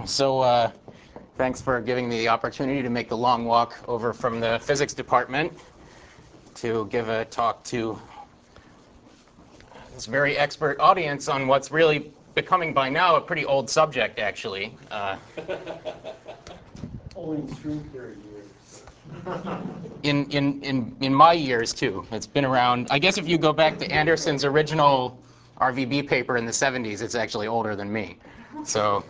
So thanks for giving me the opportunity to make the long walk over from the physics department to give a talk to this very expert audience on what's really becoming by now a pretty old subject, actually. Only in string theory years. In my years, too. It's been around. I guess if you go back to Anderson's original RVB paper in the 70s, it's actually older than me. So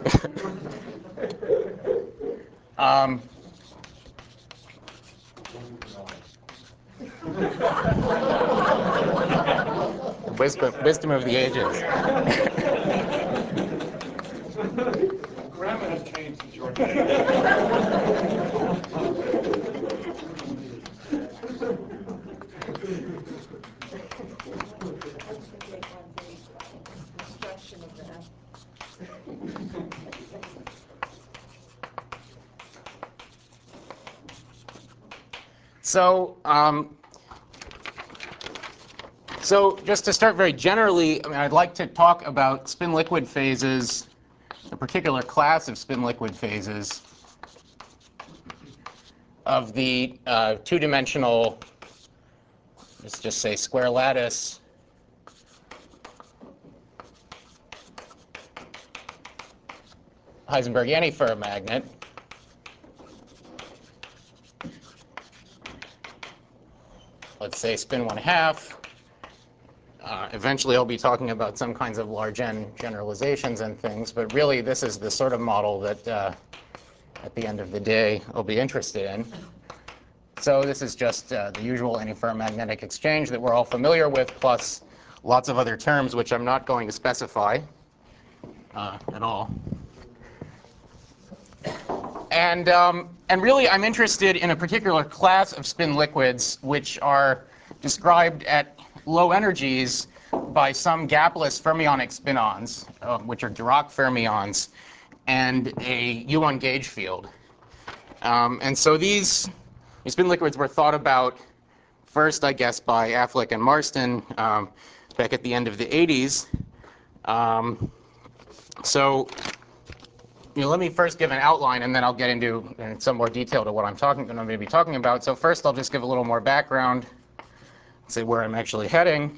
wisdom of the ages. Grammar has changed since your day. So just to start very generally, I'd like to talk about spin-liquid phases, a particular class of spin-liquid phases of the two-dimensional, let's just say square lattice Heisenberg-Yanni ferromagnet. Let's say spin 1/2. Eventually, I'll be talking about some kinds of large N generalizations and things, but really, this is the sort of model that, at the end of the day, I'll be interested in. So this is just the usual antiferromagnetic exchange that we're all familiar with, plus lots of other terms, which I'm not going to specify at all. And really, I'm interested in a particular class of spin liquids, which are described at low energies by some gapless fermionic spin-ons, which are Dirac fermions, and a U1 gauge field. And so these spin liquids were thought about first, I guess, by Affleck and Marston back at the end of the 80s. Let me first give an outline, and then I'll get into some more detail to what I'm going to be talking about. So first, I'll just give a little more background, say where I'm actually heading.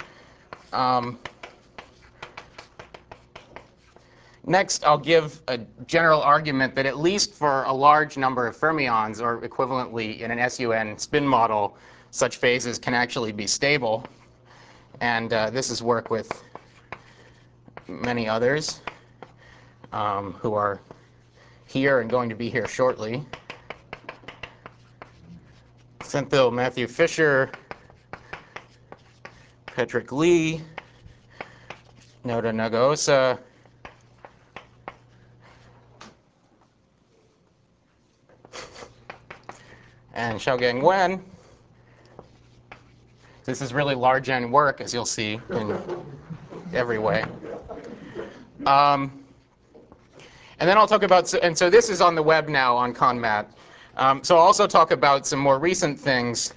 Next, I'll give a general argument that at least for a large number of fermions, or equivalently in an SUN spin model, such phases can actually be stable. And this is work with many others who are here and going to be here shortly. Senthil, Matthew Fisher, Patrick Lee, Noda Nagaosa, and Xiaogang Wen. This is really large N work, as you'll see, in every way. And then I'll talk about, and so this is on the web now on ConMat. So I'll also talk about some more recent things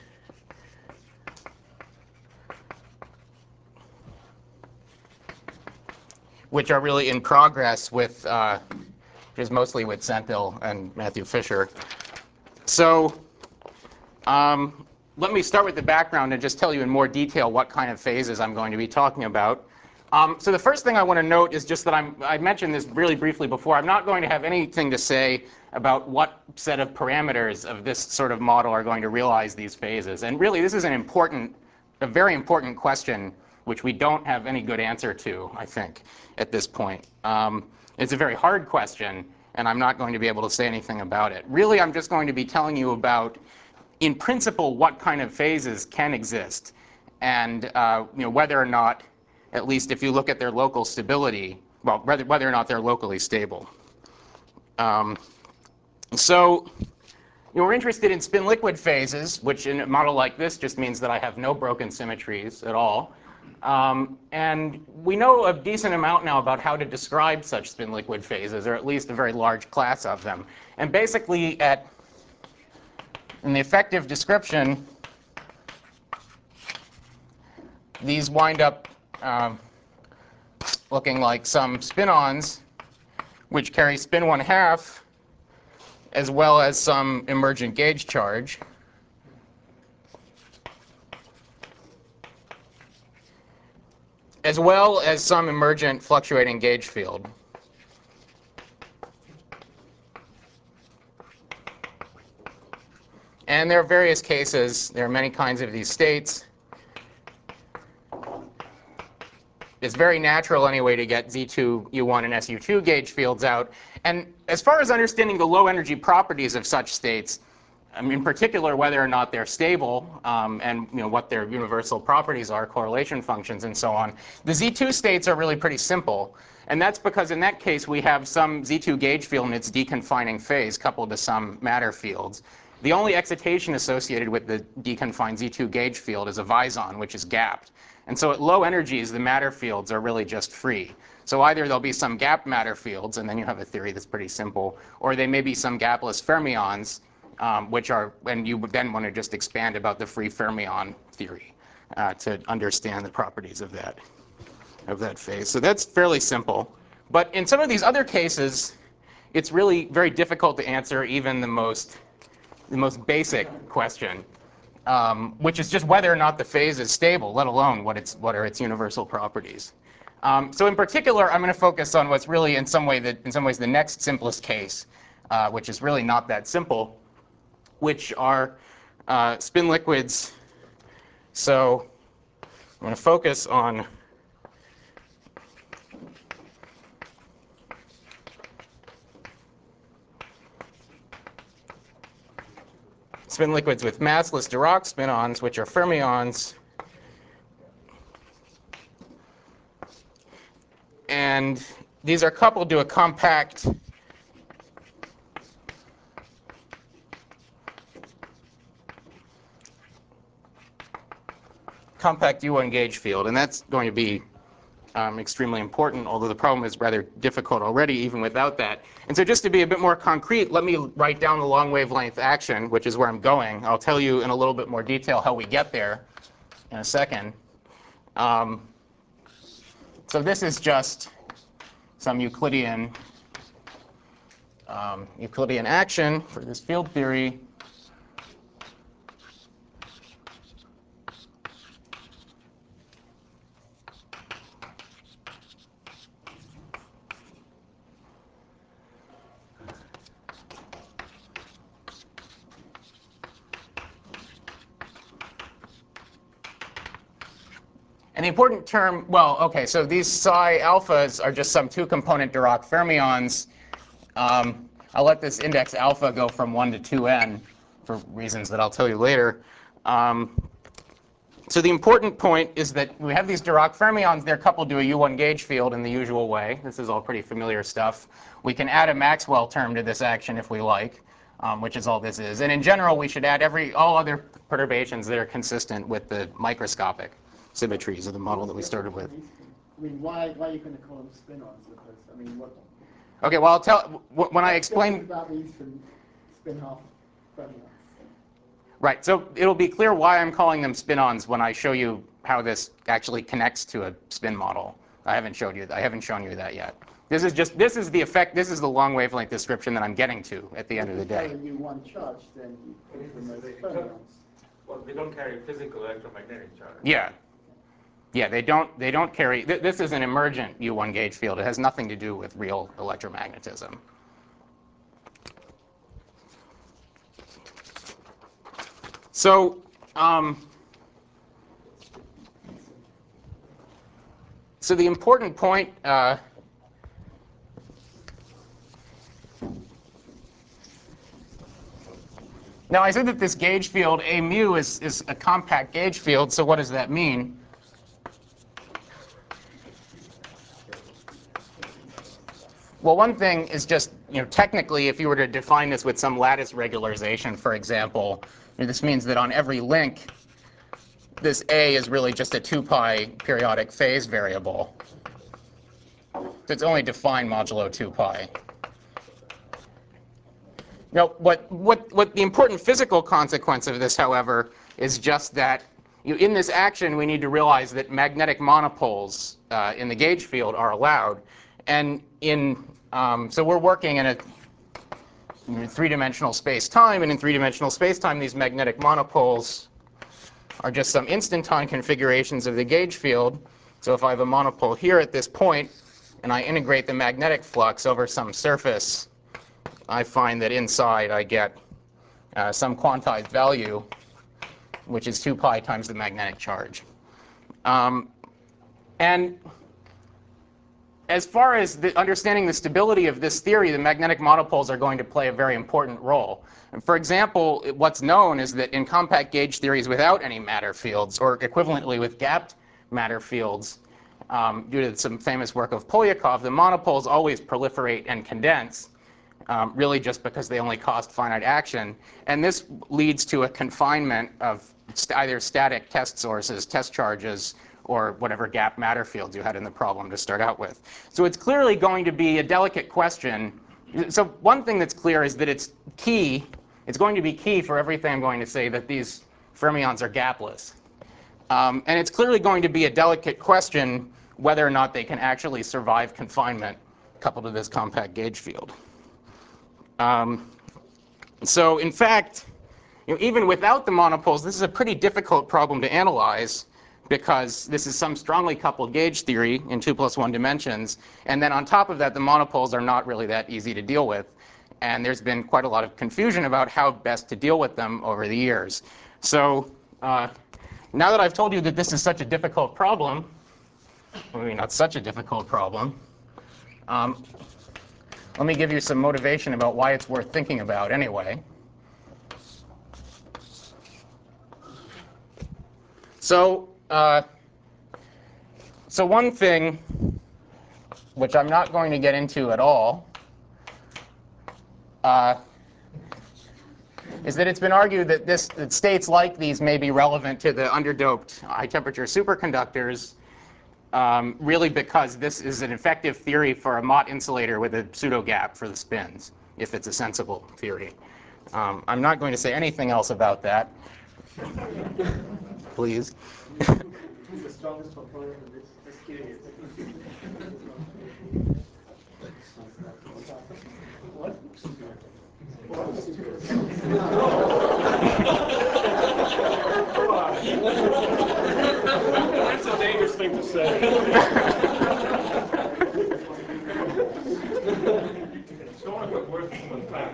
which are really in progress with, which is mostly with Senthil and Matthew Fisher. So let me start with the background and just tell you in more detail what kind of phases I'm going to be talking about. So the first thing I want to note is just that I mentioned this really briefly before. I'm not going to have anything to say about what set of parameters of this sort of model are going to realize these phases. And really, this is a very important question, which we don't have any good answer to, I think, at this point. It's a very hard question, and I'm not going to be able to say anything about it. Really, I'm just going to be telling you about, in principle, what kind of phases can exist, and whether or not, at least if you look at their local stability, well, whether or not they're locally stable. So we're interested in spin liquid phases, which in a model like this just means that I have no broken symmetries at all. And we know a decent amount now about how to describe such spin liquid phases, or at least a very large class of them. And basically, in the effective description, these wind up looking like some spin-ons which carry spin 1/2, as well as some emergent gauge charge. As well as some emergent fluctuating gauge field. And there are various cases. There are many kinds of these states. It's very natural anyway to get Z2, U1, and SU2 gauge fields out. And as far as understanding the low energy properties of such states, in particular whether or not they're stable and what their universal properties are, correlation functions and so on, the Z2 states are really pretty simple. And that's because in that case we have some Z2 gauge field in its deconfining phase coupled to some matter fields. The only excitation associated with the deconfined Z2 gauge field is a Vizon, which is gapped. And so at low energies, the matter fields are really just free. So either there'll be some gapped matter fields, and then you have a theory that's pretty simple, or they may be some gapless fermions, which are, and you would then want to just expand about the free fermion theory to understand the properties of that phase. So that's fairly simple. But in some of these other cases, it's really very difficult to answer even the most basic question, which is just whether or not the phase is stable, let alone what are its universal properties. So in particular, I'm going to focus on what's really in some ways the next simplest case, which is really not that simple, which are spin liquids. So I'm going to focus on spin liquids with massless Dirac spin-ons, which are fermions. And these are coupled to a compact U1 gauge field. And that's going to be extremely important, although the problem is rather difficult already even without that. And so just to be a bit more concrete, let me write down the long wavelength action, which is where I'm going. I'll tell you in a little bit more detail how we get there in a second. So this is just some Euclidean action for this field theory. And the important term, well, OK, so these psi alphas are just some two-component Dirac fermions. I'll let this index alpha go from 1 to 2n for reasons that I'll tell you later. So the important point is that we have these Dirac fermions. They're coupled to a U1 gauge field in the usual way. This is all pretty familiar stuff. We can add a Maxwell term to this action if we like, which is all this is. And in general, we should add all other perturbations that are consistent with the microscopic symmetries of the model that we started with. I mean, why are you going to call them spin-ons? Because, I mean, what? OK, well, I'll tell when I explain about these spin-off fermions. Right. So it'll be clear why I'm calling them spin-ons when I show you how this actually connects to a spin model. I haven't shown you that yet. This is the effect. This is the long wavelength description that I'm getting to at the end of the day. If you one charge, then you put them as fermions. Well, they don't carry physical electromagnetic charge. Yeah. Yeah, they don't carry. This is an emergent U1 gauge field. It has nothing to do with real electromagnetism. So, so the important point now, I said that this gauge field, A mu, is a compact gauge field. So what does that mean? Well, one thing is just, technically, if you were to define this with some lattice regularization, for example, this means that on every link, this A is really just a 2 pi periodic phase variable. So it's only defined modulo 2 pi. Now, what the important physical consequence of this, however, is just that in this action, we need to realize that magnetic monopoles in the gauge field are allowed. And so we're working in a three-dimensional space-time, and in three-dimensional space-time, these magnetic monopoles are just some instanton configurations of the gauge field. So if I have a monopole here at this point, and I integrate the magnetic flux over some surface, I find that inside I get some quantized value, which is 2 pi times the magnetic charge. And as far as understanding the stability of this theory, the magnetic monopoles are going to play a very important role. And for example, what's known is that in compact gauge theories without any matter fields, or equivalently with gapped matter fields, due to some famous work of Polyakov, the monopoles always proliferate and condense, really just because they only cost finite action. And this leads to a confinement of either static test sources, test charges, or whatever gap matter fields you had in the problem to start out with. So it's clearly going to be a delicate question. So one thing that's clear is that it's key. It's going to be key for everything I'm going to say that these fermions are gapless. And it's clearly going to be a delicate question whether or not they can actually survive confinement coupled to this compact gauge field. So in fact, even without the monopoles, this is a pretty difficult problem to analyze, because this is some strongly coupled gauge theory in 2 + 1 dimensions. And then on top of that, the monopoles are not really that easy to deal with. And there's been quite a lot of confusion about how best to deal with them over the years. So now that I've told you that this is such a difficult problem, maybe not such a difficult problem, let me give you some motivation about why it's worth thinking about anyway. So one thing, which I'm not going to get into at all, is that it's been argued that states like these may be relevant to the underdoped high-temperature superconductors, really because this is an effective theory for a Mott insulator with a pseudo-gap for the spins, if it's a sensible theory. I'm not going to say anything else about that. Please. Who's the strongest proponent of this? Just curious. What? That's a dangerous thing to say. Don't want to put words in someone's mouth.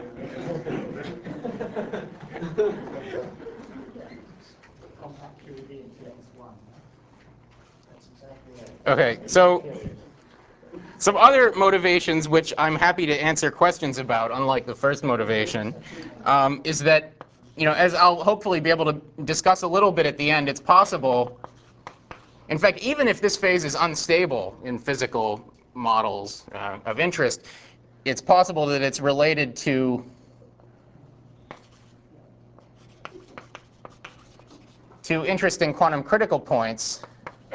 Compact QED in 2x1. That's exactly right. OK, so some other motivations, which I'm happy to answer questions about, unlike the first motivation, is that, as I'll hopefully be able to discuss a little bit at the end, it's possible, in fact, even if this phase is unstable in physical models of interest, it's possible that it's related to interesting quantum critical points.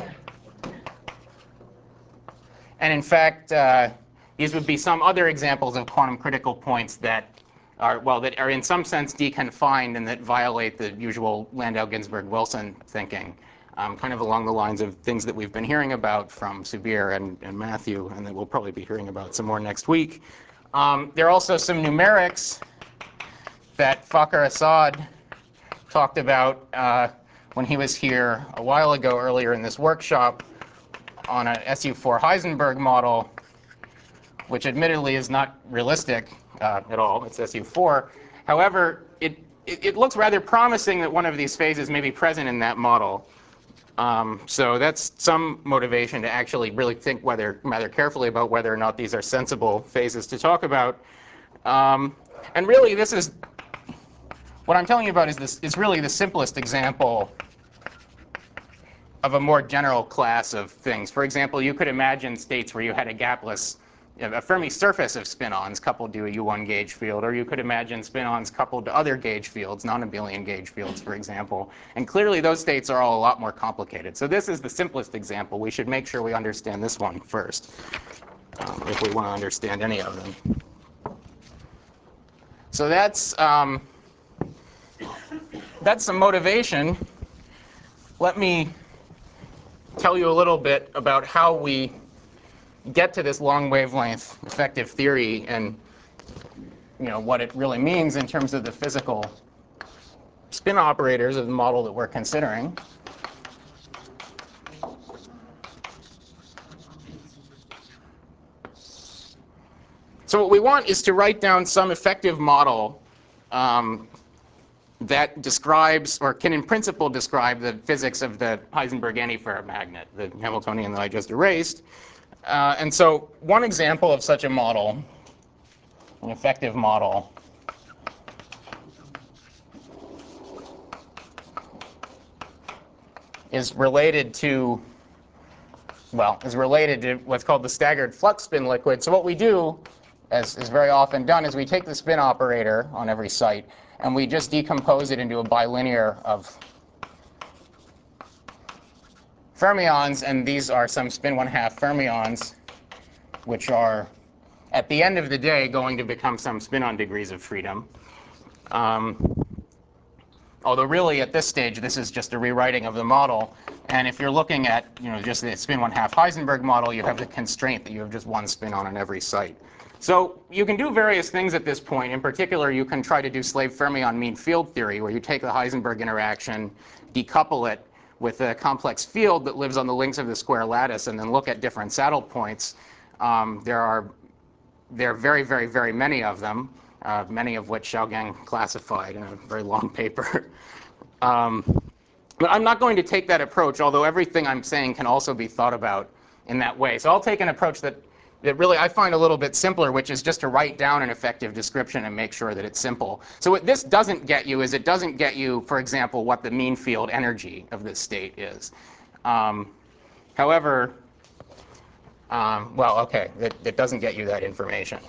And in fact, these would be some other examples of quantum critical points that are in some sense deconfined and that violate the usual Landau-Ginzburg-Wilson thinking, kind of along the lines of things that we've been hearing about from Subir and Matthew, and that we'll probably be hearing about some more next week. There are also some numerics that Fakhar Assad talked about when he was here a while ago earlier in this workshop on an SU4 Heisenberg model, which admittedly is not realistic at all. It's SU4. However, it looks rather promising that one of these phases may be present in that model. So that's some motivation to actually really think rather carefully about whether or not these are sensible phases to talk about. And really, this is what I'm telling you about is really the simplest example of a more general class of things. For example, you could imagine states where you had a Fermi surface of spin-ons coupled to a U1 gauge field, or you could imagine spin-ons coupled to other gauge fields, non-abelian gauge fields, for example. And clearly, those states are all a lot more complicated. So this is the simplest example. We should make sure we understand this one first, if we want to understand any of them. So that's some motivation. Let me tell you a little bit about how we get to this long wavelength effective theory and what it really means in terms of the physical spin operators of the model that we're considering. So what we want is to write down some effective model that describes, or can in principle describe, the physics of the Heisenberg antiferromagnet, the Hamiltonian that I just erased. And so one example of such a model, an effective model, is related to what's called the staggered flux spin liquid. So what we do, as is very often done, is we take the spin operator on every site and we just decompose it into a bilinear of fermions. And these are some spin 1/2 fermions, which are, at the end of the day, going to become some spin-on degrees of freedom. Although really, at this stage, this is just a rewriting of the model. And if you're looking at just the spin 1/2 Heisenberg model, you have the constraint that you have just one spin-on on every site. So you can do various things at this point. In particular, you can try to do slave fermion mean field theory, where you take the Heisenberg interaction, decouple it with a complex field that lives on the links of the square lattice, and then look at different saddle points. There are very, very, very many of them, many of which Xiaogang classified in a very long paper. But I'm not going to take that approach, although everything I'm saying can also be thought about in that way. So I'll take an approach that really I find a little bit simpler, which is just to write down an effective description and make sure that it's simple. So what this doesn't get you is it doesn't get you, for example, what the mean field energy of this state is. However, well, OK, it doesn't get you that information.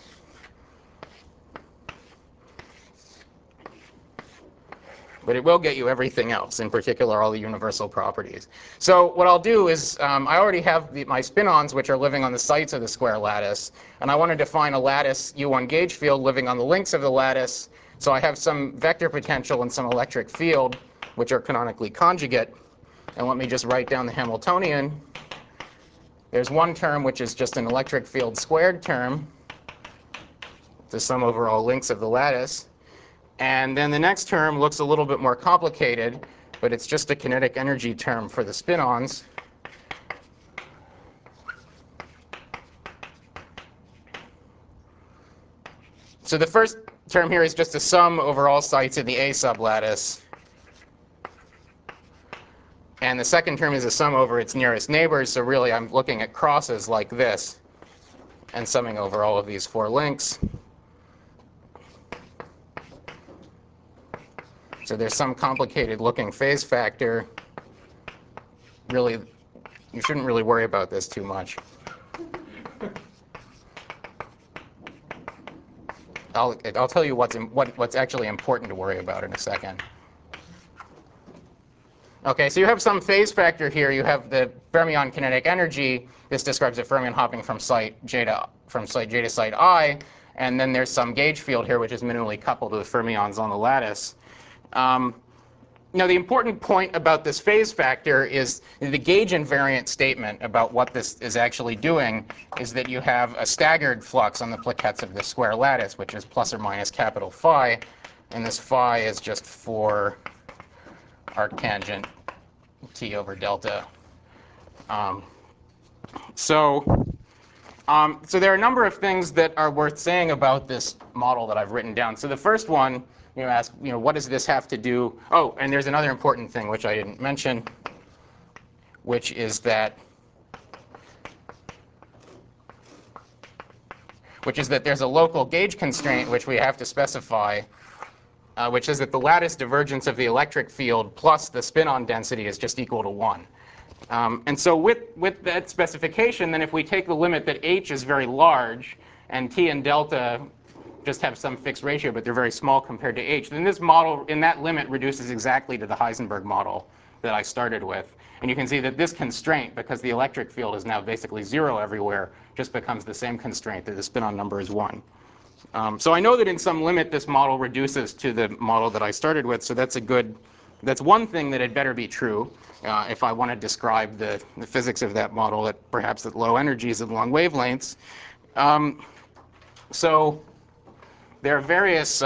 But it will get you everything else, in particular all the universal properties. So what I'll do is I already have my spin-ons, which are living on the sites of the square lattice. And I want to define a lattice U1 gauge field living on the links of the lattice. So I have some vector potential and some electric field, which are canonically conjugate. And let me just write down the Hamiltonian. There's one term, which is just an electric field squared term, the sum over all links of the lattice. And then the next term looks a little bit more complicated, but it's just a kinetic energy term for the spin-ons. So the first term here is just a sum over all sites in the A sublattice. And the second term is a sum over its nearest neighbors. So really, I'm looking at crosses like this and summing over all of these 4 links. So there's some complicated looking phase factor. Really, you shouldn't really worry about this too much. I'll tell you what's actually important to worry about in a second. OK, so you have some phase factor here. You have the fermion kinetic energy. This describes a fermion hopping from site J to site I. And then there's some gauge field here, which is minimally coupled to the fermions on the lattice. Now, the important point about this phase factor is the gauge invariant statement about what this is actually doing is that you have a staggered flux on the plaquettes of the square lattice, which is plus or minus capital phi. And this phi is just for arctangent T over delta. So there are a number of things that are worth saying about this model that I've written down. So the first one, ask, what does this have to do? Oh, and there's another important thing which I didn't mention, which is that there's a local gauge constraint which we have to specify, which is that the lattice divergence of the electric field plus the spin-on density is just equal to 1. And so with that specification, then if we take the limit that h is very large and t and delta just have some fixed ratio, but they're very small compared to h, then this model in that limit reduces exactly to the Heisenberg model that I started with. And you can see that this constraint, because the electric field is now basically 0 everywhere, just becomes the same constraint that the spin-on number is 1. So I know that in some limit this model reduces to the model that I started with, so that's a good That's one thing that had better be true if I want to describe the physics of that model at perhaps at low energies and long wavelengths. So there are various.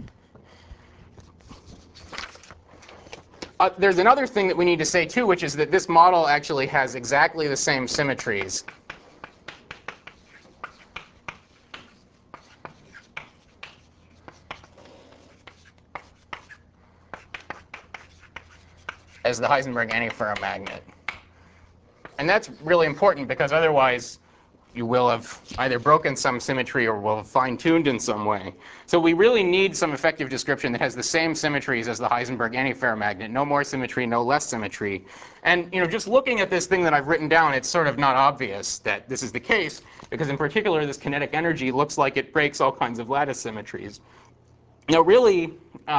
There's another thing that we need to say too, which is that this model actually has exactly the same symmetries as the Heisenberg antiferromagnet. And that's really important because otherwise you will have either broken some symmetry or will have fine-tuned in some way. So we really need some effective description that has the same symmetries as the Heisenberg antiferromagnet. No more symmetry, no less symmetry. And just looking at this thing that I've written down, it's sort of not obvious that this is the case, because in particular, this kinetic energy looks like it breaks all kinds of lattice symmetries. Now, really,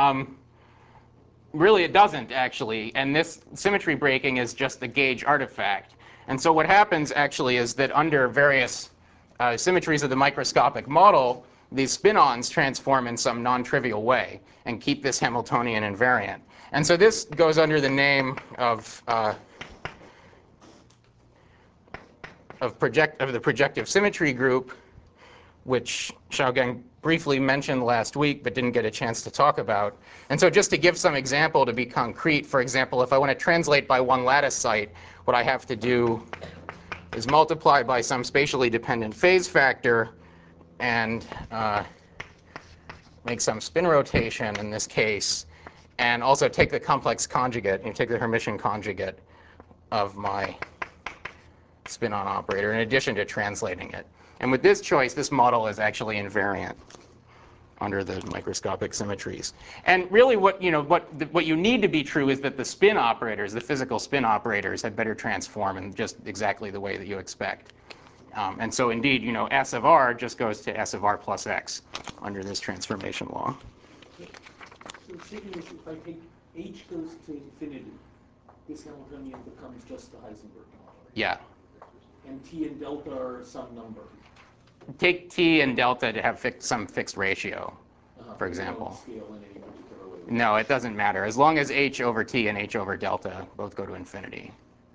it doesn't, actually. And this symmetry breaking is just a gauge artifact. And so what happens, actually, is that under various symmetries of the microscopic model, these spin-ons transform in some non-trivial way and keep this Hamiltonian invariant. And so this goes under the name of the projective symmetry group, which Xiaogang briefly mentioned last week but didn't get a chance to talk about. And so just to give some example to be concrete, for example, if I want to translate by one lattice site, what I have to do is multiply by some spatially dependent phase factor and make some spin rotation in this case, and also take the complex conjugate, and take the Hermitian conjugate of my spin-on operator in addition to translating it. And with this choice, this model is actually invariant under the microscopic symmetries. And really what you need to be true is that the spin operators, the physical spin operators, had better transform in just exactly the way that you expect. And so indeed, S of R just goes to S of R plus X under this transformation law. So the statement is if I take H goes to infinity, this Hamiltonian becomes just the Heisenberg model. Yeah. And T and delta are some number. Take T and delta to have some fixed ratio, for example. Scale in any particular way. No, it doesn't matter. As long as H over T and H over delta both go to infinity.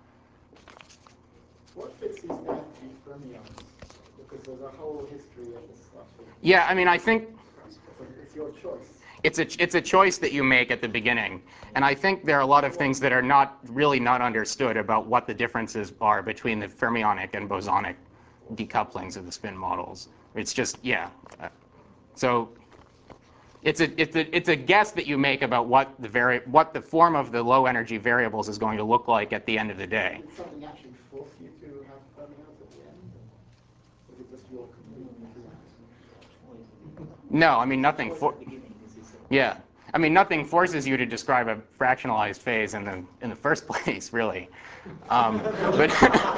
What fits these anti-fermions? Because there's a whole history of this stuff. Yeah, I mean, I think It's your choice. it's a choice that you make at the beginning. And I think there are a lot of things that are really not understood about what the differences are between the fermionic and bosonic decouplings of the spin models. It's just, yeah. So it's a guess that you make about what the form of the low energy variables is going to look like at the end of the day. Did something actually force you to have fermions at the end? Or was it just your complete No, I mean nothing. Yeah, I mean nothing forces you to describe a fractionalized phase in the first place, really. But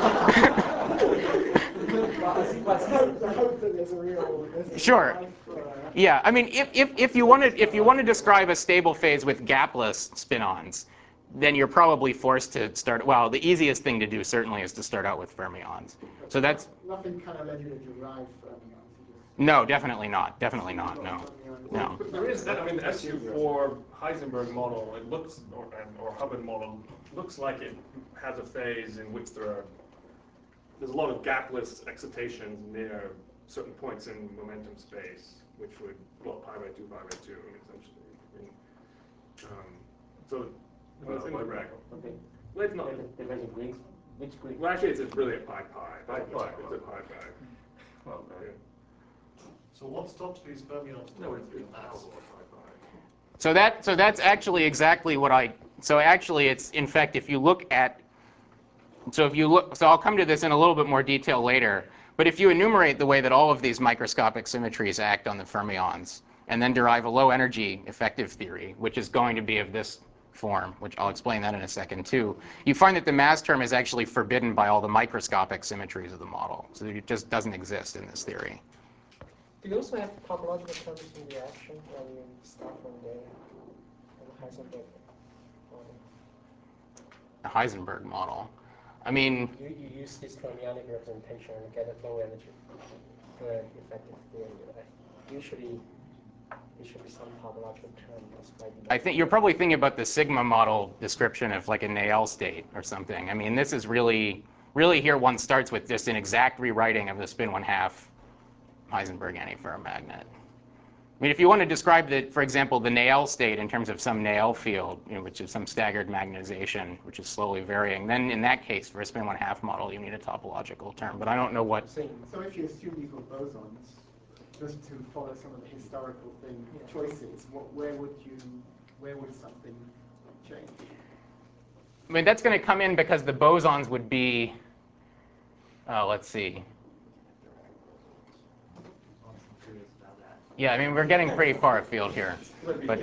the hope that there's a real sure. Yeah, I mean, if you want to describe a stable phase with gapless spin-ons, then you're probably forced to start. Well, the easiest thing to do certainly is to start out with fermions. So that's nothing kind of led you to derive fermions. no, definitely not. Definitely not. No, no. But there is that. I mean, the SU4 Heisenberg model, it looks, or Hubbard model, looks like it has a phase in which there's a lot of gapless excitations near certain points in momentum space, which would plot pi by 2, essentially. So it's incorrect. Okay. Well, it's not. There's a Griggs. Which Griggs? Well, actually, it's really a pi. It's a pi. Well, Yeah. so what stops these fermions? No, it's doing pi. So that's actually exactly what I. So actually, it's in fact, if you look at. So I'll come to this in a little bit more detail later. But if you enumerate the way that all of these microscopic symmetries act on the fermions, and then derive a low energy effective theory, which is going to be of this form, which I'll explain that in a second too, you find that the mass term is actually forbidden by all the microscopic symmetries of the model. So it just doesn't exist in this theory. Do you also have topological terms in reaction when you start from the Heisenberg model? The Heisenberg model. I mean, you use this fermionic representation and get a low energy effective theory, right? Usually, It should be some topological term that's might be. I think you're probably thinking about the sigma model description of like a Néel state or something. I mean, this is really here one starts with just an exact rewriting of the spin 1/2 Heisenberg antiferromagnet. I mean, if you want to describe for example, the Néel state in terms of some Néel field, which is some staggered magnetization, which is slowly varying, then in that case, for a spin 1/2 model, you need a topological term. But I don't know what. So if you assume these were bosons, just to follow some of the historical choices, where would something change? I mean, that's going to come in because the bosons would be, let's see. Yeah, I mean, we're getting pretty far afield here. But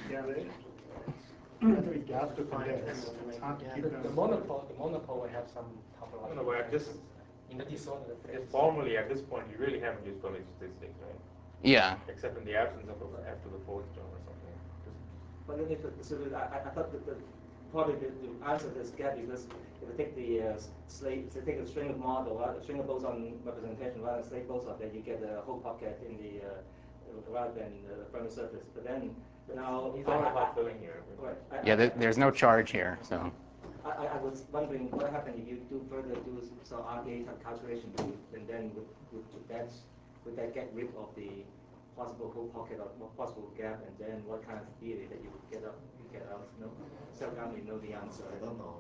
The monopole will have some topological. No, but at this, in the disordered phase. formally at this point, you really haven't used Bernoulli statistics, right? yeah. Except in the absence of after the fourth term or something. But then I thought that probably the answer to this gap because if you take the take a string of model, a string of boson representation rather than slate boson, then you get a whole pocket in the rather than the Fermi surface. But then now He's talking about filling here. right, Yeah, there's no charge here, so. I was wondering what happened if you do some RDA type calculation, and then would that get rid of the possible whole pocket or possible gap, and then what kind of theory that you would get out? No, so now you know the answer. I don't know.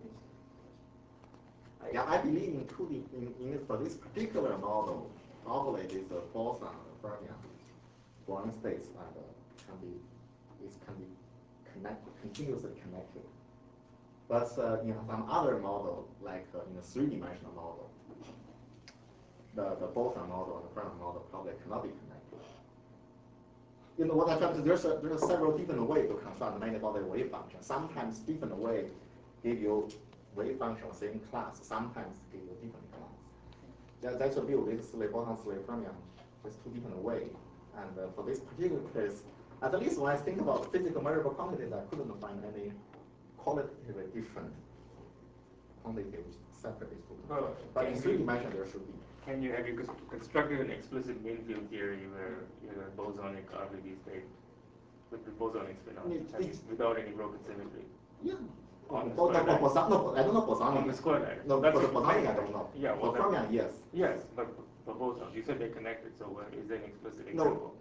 Yeah, I believe in for this particular model, normally this boson fermion Brownian states can be continuously connected. But in some other model, like in a three-dimensional model, the boson model and the fermion model probably cannot be connected. You know what I try to there's several different ways to construct many-body wave function. Sometimes different way give you wave function of same class. Sometimes give you different class. That's a view with slave boson slave fermion. There's two different ways. And for this particular case, at least when I think about physical measurable quantities, I couldn't find any qualitatively different quantitative separate these two. But in three dimensions, there should be. Have you constructed an explicit mean field theory where you have a bosonic RBB state with the bosonic spin without any broken symmetry? Yeah. On the No, I don't know bosonic. On the square diagram. No, for the bosonic, I don't know. Yeah, well, for fermion, yes. Yes, but for boson, you said they're connected, so is there an explicit example?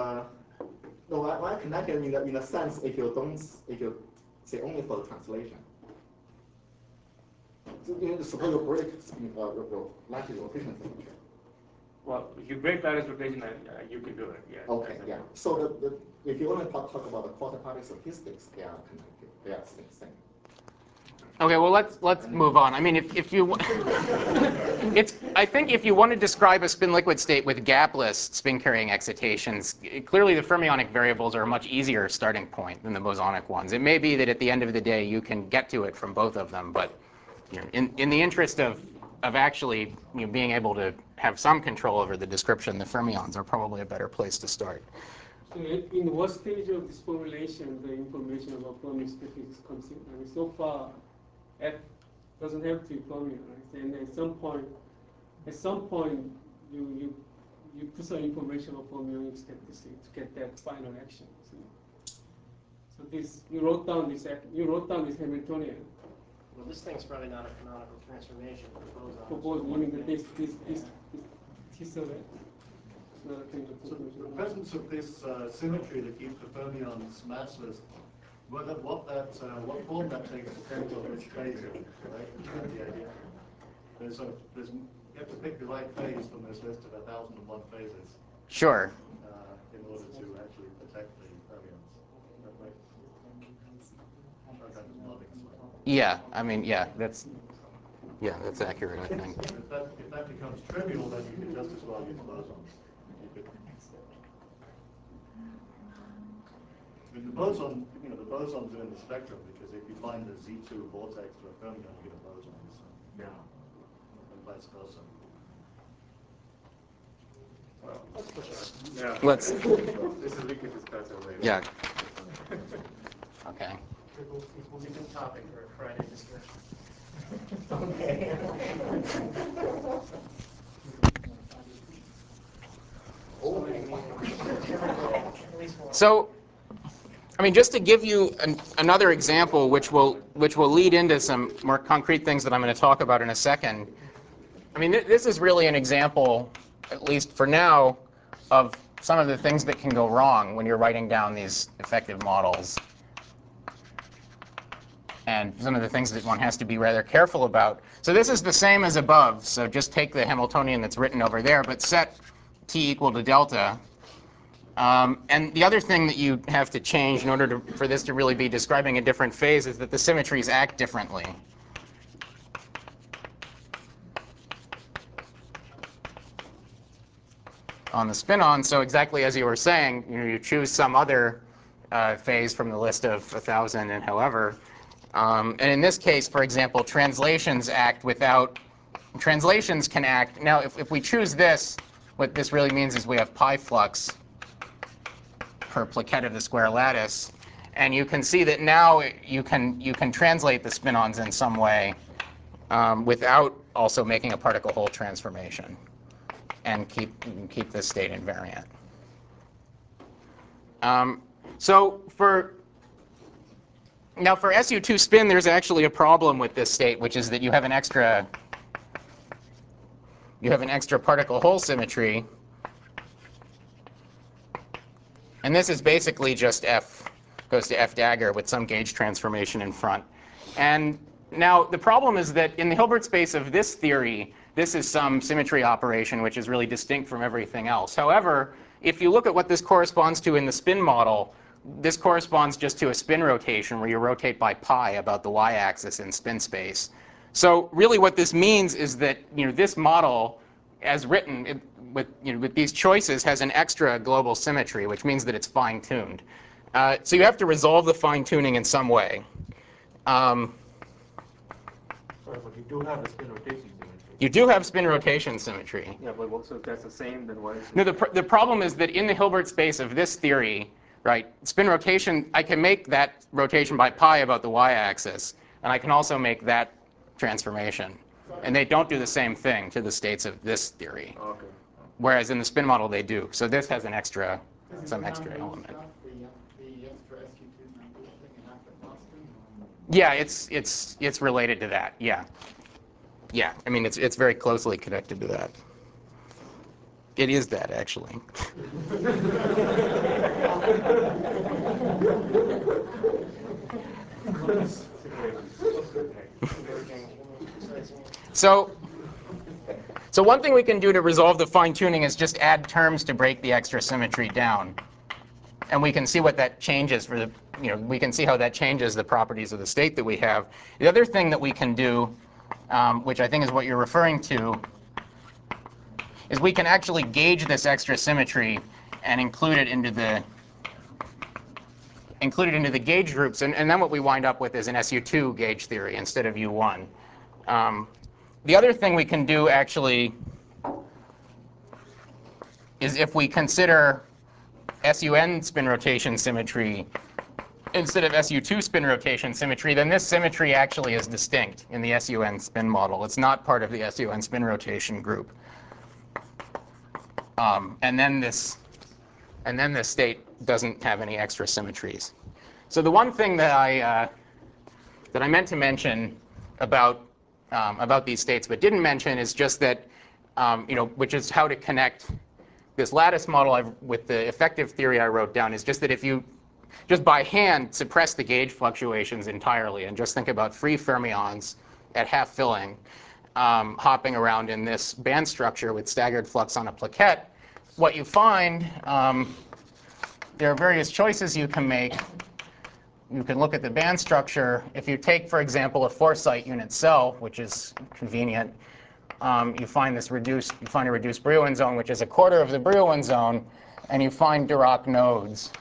I connected in the sense if you say only for the translation. So you suppose you break your lattice rotation signature. Well, if you break lattice rotation, you can do it. Yeah. Okay, yeah. So if you only talk about the quasi-particle statistics, they are connected. They are the same. Okay, well let's move on. I mean, if you, I think if you want to describe a spin liquid state with gapless spin carrying excitations, clearly the fermionic variables are a much easier starting point than the bosonic ones. It may be that at the end of the day you can get to it from both of them, but in the interest of actually being able to have some control over the description, the fermions are probably a better place to start. So in what stage of this formulation the information about Fermi statistics comes in? I mean, so far, F doesn't have to be fermion, right? And at some point, you put some information about fermionic statistics to get that final action. So this you wrote down this Hamiltonian. Well, this thing's probably not a canonical transformation for boson. For both, meaning that this T-cell. So the presence of this symmetry that keeps the fermions massless, what form that takes depends on which phase it is, right? The idea. You have to pick the right phase from this list of 1,001 phases. Sure. In order to actually protect the fermions. Right? Yeah, I mean, yeah, that's accurate, I think. If that becomes trivial, then you can just as well use bosons. I mean, the bosons are in the spectrum because if you find the Z2 vortex to a fermion, you get a boson. So, yeah. And vice versa. Well, Let's push it. yeah. Let's. This is we could discuss it later. Yeah. Okay. It's a good topic for a Friday discussion. Okay. So, at least one. So, I mean, just to give you another example, which will lead into some more concrete things that I'm going to talk about in a second. I mean, this is really an example, at least for now, of some of the things that can go wrong when you're writing down these effective models. And some of the things that one has to be rather careful about. So this is the same as above. So just take the Hamiltonian that's written over there, but set t equal to delta. And the other thing that you have to change in order for this to really be describing a different phase is that the symmetries act differently. On the spin-on, so exactly as you were saying, you choose some other phase from the list of 1,000 and however. And in this case, for example, translations act without, translations can act. Now, if we choose this, what this really means is we have pi flux per plaquette of the square lattice. And you can see that now you can translate the spin-ons in some way without also making a particle hole transformation and keep this state invariant. So for SU2 spin, there's actually a problem with this state, which is that you have an extra particle hole symmetry. And this is basically just F goes to F dagger with some gauge transformation in front. And now the problem is that in the Hilbert space of this theory, this is some symmetry operation which is really distinct from everything else. However, if you look at what this corresponds to in the spin model, this corresponds just to a spin rotation where you rotate by pi about the y-axis in spin space. So really what this means is that this model, as written with these choices, has an extra global symmetry, which means that it's fine-tuned. So you have to resolve the fine-tuning in some way. Sorry, but you do have a spin rotation symmetry. You do have spin rotation symmetry. Yeah, but also if that's the same, then why is it? No, the problem is that in the Hilbert space of this theory, right, spin rotation, I can make that rotation by pi about the y-axis, and I can also make that transformation. And they don't do the same thing to the states of this theory. Okay. Whereas in the spin model, they do. So this has some extra element. The extra SU2 thing in after Boston? Yeah, it's related to that. Yeah. Yeah, I mean, it's very closely connected to that. It is that, actually. So one thing we can do to resolve the fine-tuning is just add terms to break the extra symmetry down. And we can see what that changes for the, we can see how that changes the properties of the state that we have. The other thing that we can do, which I think is what you're referring to, is we can actually gauge this extra symmetry and include it into the gauge groups. And then what we wind up with is an SU2 gauge theory instead of U1. The other thing we can do, actually, is if we consider SUN spin rotation symmetry instead of SU2 spin rotation symmetry, then this symmetry actually is distinct in the SUN spin model. It's not part of the SUN spin rotation group. And then this state doesn't have any extra symmetries. So the one thing that I meant to mention about these states but didn't mention is just that, which is how to connect this lattice model with the effective theory I wrote down, is just that if you just by hand suppress the gauge fluctuations entirely and just think about free fermions at half filling hopping around in this band structure with staggered flux on a plaquette, what you find, there are various choices you can make. You can look at the band structure. If you take, for example, a Forsyte unit cell, which is convenient, you find a reduced Brillouin zone, which is a quarter of the Brillouin zone, and you find Dirac nodes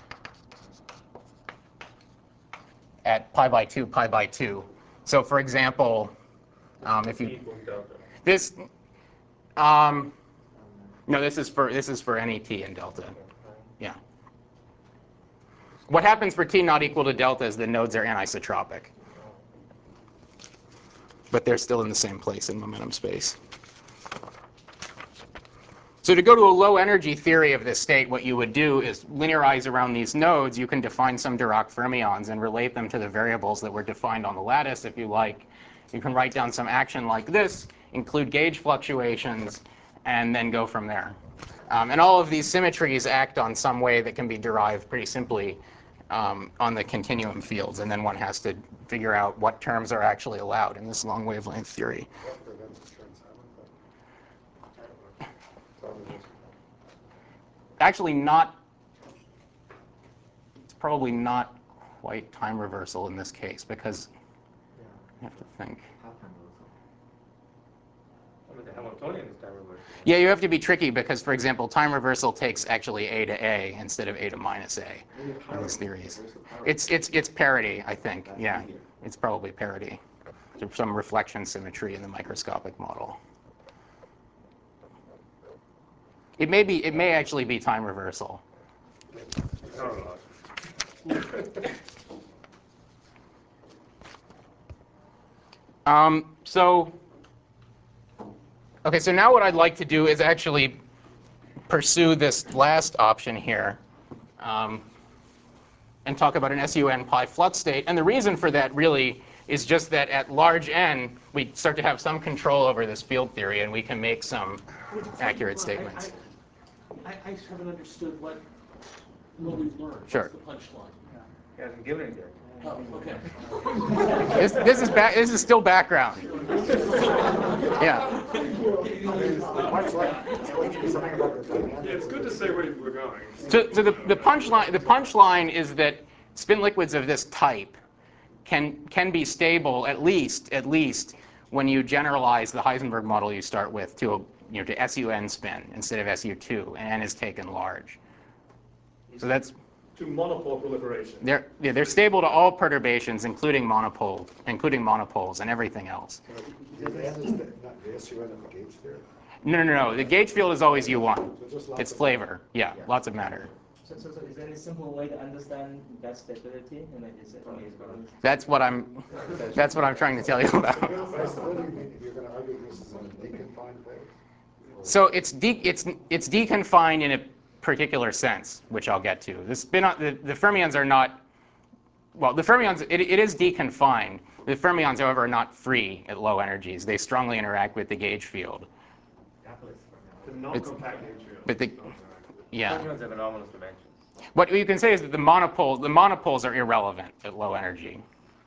at pi by 2, pi by 2. So for example, if you this no, this is for NET and delta. Yeah. What happens for t not equal to delta is the nodes are anisotropic. But they're still in the same place in momentum space. So to go to a low energy theory of this state, what you would do is linearize around these nodes. You can define some Dirac fermions and relate them to the variables that were defined on the lattice if you like. You can write down some action like this, include gauge fluctuations, and then go from there. And all of these symmetries act on some way that can be derived pretty simply on the continuum fields. And then one has to figure out what terms are actually allowed in this long wavelength theory. Actually not, it's probably not quite time reversal in this case because you have to think. I mean, the Hamiltonian is time reversal. Yeah, you have to be tricky because, for example, time reversal takes actually A to A instead of A to minus A in these theories. It's parity, I think. Yeah, it's probably parity. There's some reflection symmetry in the microscopic model. It may actually be time reversal. So now what I'd like to do is actually pursue this last option here and talk about an SUN pi flux state. And the reason for that really is just that at large n, we start to have some control over this field theory, and we can make some accurate statements. I haven't understood what we've learned. Sure. What's the punchline? He hasn't given it yet. Oh, okay. This is still background. Yeah. Yeah, it's good to say where we're going. So the punchline is that spin liquids of this type can be stable at least when you generalize the Heisenberg model you start with to to SUN spin instead of SU2, and n is taken large. So that's To monopole proliferation. they're stable to all perturbations, including monopoles and everything else. The N is not the SUN of the gauge theory. No. The gauge field is always U1. It's flavor. Yeah, lots of matter. So is there any simple way to understand that stability? And like, is it That's what I'm trying to tell you about. You're going to argue this is in a deconfined phase? So it's deconfined in a particular sense, which I'll get to. The fermions are not, well, the fermions, it is deconfined. The fermions, however, are not free at low energies. They strongly interact with the gauge field. The non-compact gauge field. But yeah. Fermions have anomalous dimensions. What you can say is that the monopoles are irrelevant at low energy.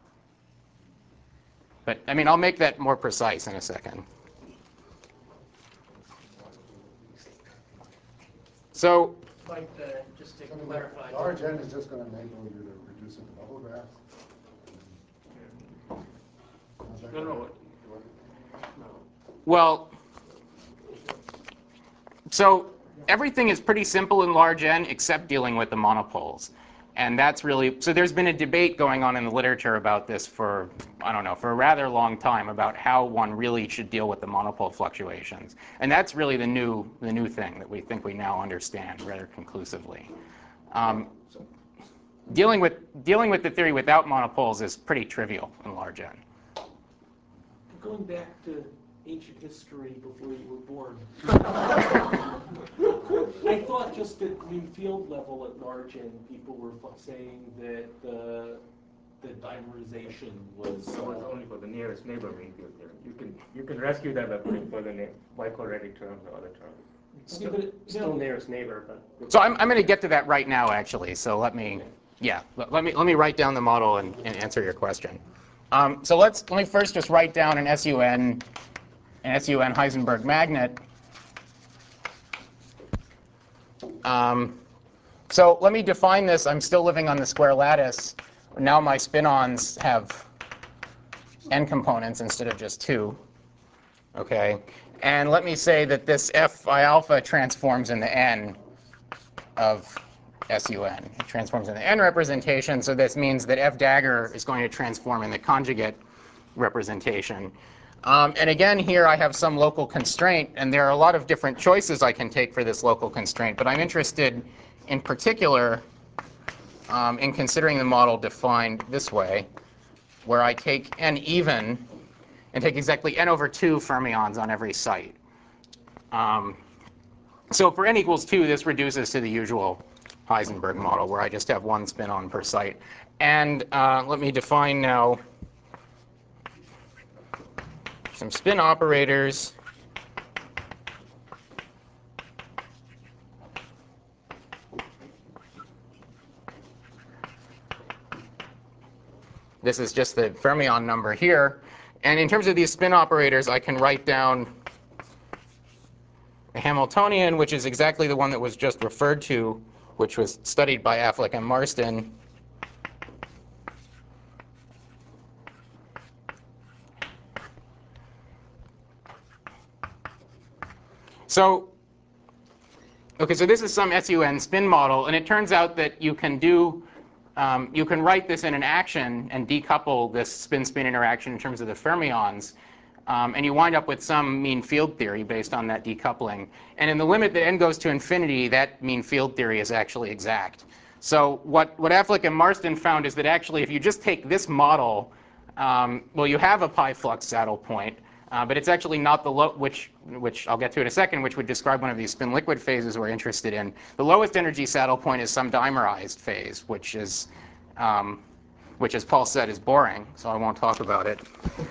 But I mean, I'll make that more precise in a second. So, just to clarify. Large N is just going to enable you to reduce it to bubble graphs? No. well, so everything is pretty simple in large N except dealing with the monopoles. And that's really, so there's been a debate going on in the literature about this for, I don't know, for a rather long time about how one really should deal with the monopole fluctuations. And that's really the new thing that we think we now understand rather conclusively. Dealing with the theory without monopoles is pretty trivial in large N. Going back to ancient history before you were born. I thought just at the field level at large N, people were saying that the dimerization was. So it's only for the nearest neighbor mean field theory. You can rescue that by putting further biquadratic terms or other terms. Still nearest neighbor, but. So I'm going to get to that right now, actually. So let me write down the model and answer your question. So let me first just write down an SUN Heisenberg magnet. So let me define this. I'm still living on the square lattice. Now my spin-ons have n components instead of just 2. Okay, and let me say that this Fi alpha transforms in the n of SUN. It transforms in the n representation, so this means that F dagger is going to transform in the conjugate representation. And again, here I have some local constraint, and there are a lot of different choices I can take for this local constraint, but I'm interested in particular in considering the model defined this way, where I take n even and take exactly n over 2 fermions on every site. So for n equals 2, this reduces to the usual Heisenberg model, where I just have one spin-on per site. And let me define now some spin operators. This is just the fermion number here. And in terms of these spin operators, I can write down a Hamiltonian, which is exactly the one that was just referred to, which was studied by Affleck and Marston. So, okay, so this is some SUN spin model, and it turns out that you can do, you can write this in an action and decouple this spin-spin interaction in terms of the fermions, and you wind up with some mean field theory based on that decoupling. And in the limit that n goes to infinity, that mean field theory is actually exact. So what Affleck and Marston found is that actually if you just take this model, well, you have a pi flux saddle point, but it's actually not the which I'll get to in a second, which would describe one of these spin liquid phases we're interested in. The lowest energy saddle point is some dimerized phase, which as Paul said is boring, so I won't talk about it.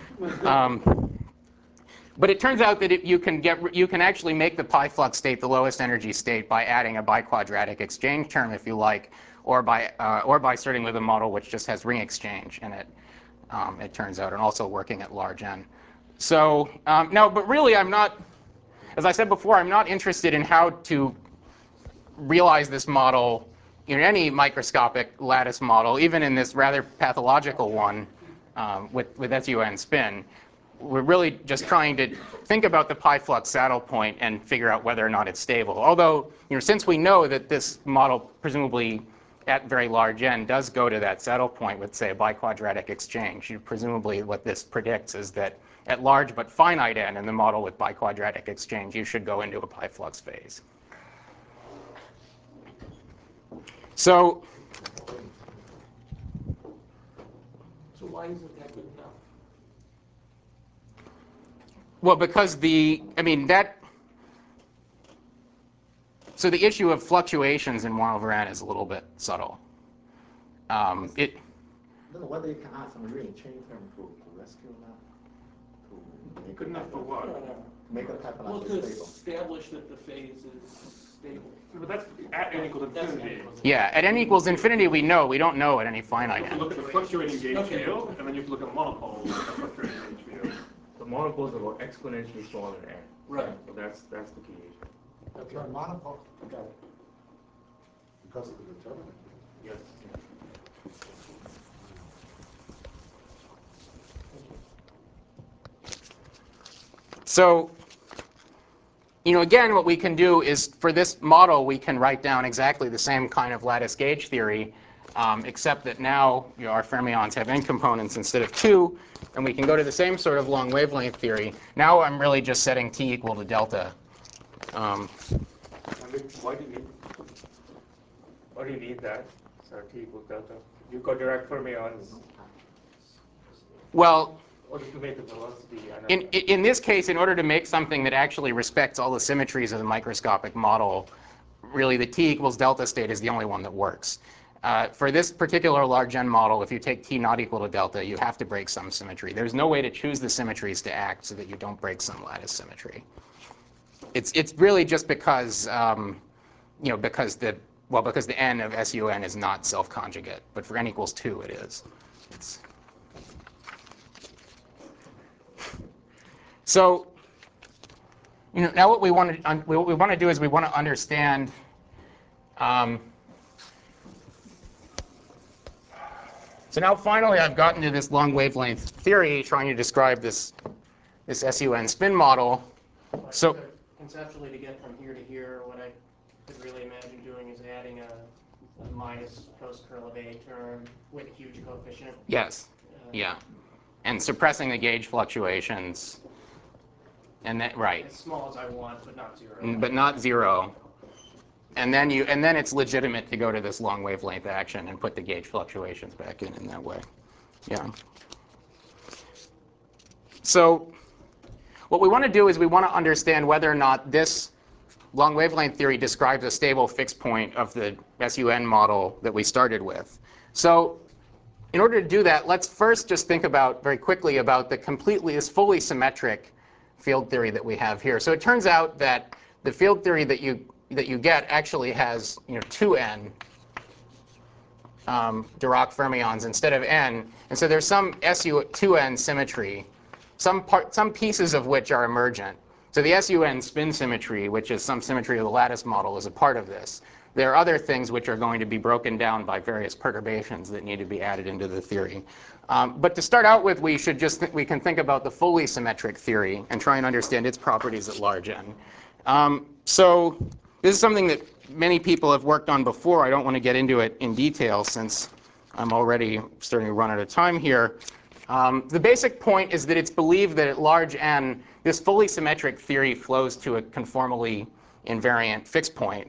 But it turns out that you can actually make the pi flux state the lowest energy state by adding a biquadratic exchange term, if you like, or by starting with a model which just has ring exchange in it. It turns out, and also working at large n. So no, but really I'm not, as I said before, I'm not interested in how to realize this model in any microscopic lattice model, even in this rather pathological one with SUN spin. We're really just trying to think about the pi flux saddle point and figure out whether or not it's stable. Although, since we know that this model presumably at very large n does go to that saddle point with, say, a biquadratic exchange, presumably what this predicts is that at large but finite n in the model with biquadratic exchange, you should go into a pi flux phase. So why isn't that good enough? Well, because so the issue of fluctuations in 1 over n is a little bit subtle. Whether you can add some ring chain term to rescue that, to make Good enough for what? Make a Well, typology to stable. establish that the phase is stable. But that's at n equals infinity. Yeah, at n equals infinity, we don't know at any finite You have to n. look at the fluctuating gauge field, and then you have to look at monopoles with the fluctuating gauge field. The monopoles are exponentially smaller than n. Right. So that's the key issue. Okay. Monopole, got it. Because of the determinant. Yes. So, again, what we can do is, for this model, we can write down exactly the same kind of lattice gauge theory, except that now our fermions have n components instead of 2, and we can go to the same sort of long wavelength theory. Now I'm really just setting t equal to delta. Why do you need that? So t equals delta. You've got direct fermions. Well, Or to make the velocity. in this case, in order to make something that actually respects all the symmetries of the microscopic model, really the t equals delta state is the only one that works. For this particular large n model, if you take t not equal to delta, you have to break some symmetry. There's no way to choose the symmetries to act so that you don't break some lattice symmetry. It's really just because because the n of SUN is not self-conjugate, but for n equals 2 it is. So, now what we want to do is we want to understand. So now finally I've gotten to this long wavelength theory trying to describe this SUN spin model. So Conceptually, to get from here to here, what I could really imagine doing is adding a minus post curl of A term with a huge coefficient. yes, yeah, and suppressing the gauge fluctuations, and then right. As small as I want, but not zero. But not 0. And then it's legitimate to go to this long wavelength action and put the gauge fluctuations back in that way. Yeah. So what we want to do is we want to understand whether or not this long wavelength theory describes a stable fixed point of the SUN model that we started with. So in order to do that, let's first just think about very quickly about this fully symmetric field theory that we have here. So it turns out that the field theory that you get actually has 2n Dirac fermions instead of n, and so there's some SU2n symmetry, some pieces of which are emergent. So the SUN spin symmetry, which is some symmetry of the lattice model, is a part of this. There are other things which are going to be broken down by various perturbations that need to be added into the theory. But to start out with, we can think about the fully symmetric theory and try and understand its properties at large n. So this is something that many people have worked on before. I don't want to get into it in detail since I'm already starting to run out of time here. The basic point is that it's believed that at large n, this fully symmetric theory flows to a conformally invariant fixed point.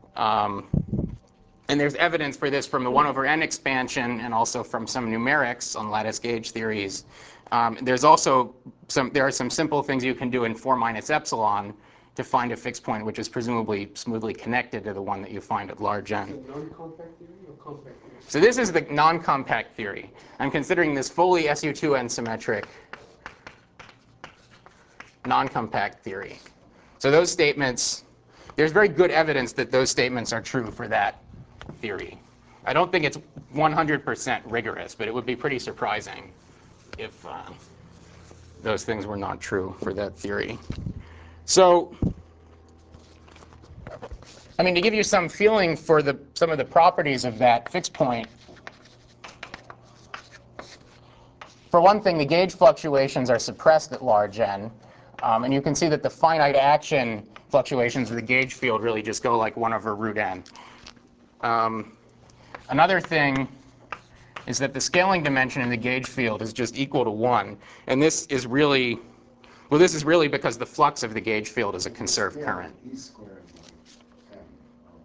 And there's evidence for this from the 1 over n expansion and also from some numerics on lattice gauge theories. There are some simple things you can do in 4 minus epsilon to find a fixed point which is presumably smoothly connected to the one that you find at large n. Is it non-compact theory or compact theory? So this is the non-compact theory. I'm considering this fully SU2n symmetric non-compact theory. So those statements, there's very good evidence that those statements are true for that theory. I don't think it's 100% rigorous, but it would be pretty surprising if those things were not true for that theory. So, I mean, to give you some feeling for some of the properties of that fixed point, for one thing, the gauge fluctuations are suppressed at large n. And you can see that the finite action fluctuations of the gauge field really just go like 1 over root n. Another thing is that the scaling dimension in the gauge field is just equal to 1. And this is really, well, this is really because the flux of the gauge field is a conserved current. E squared like n.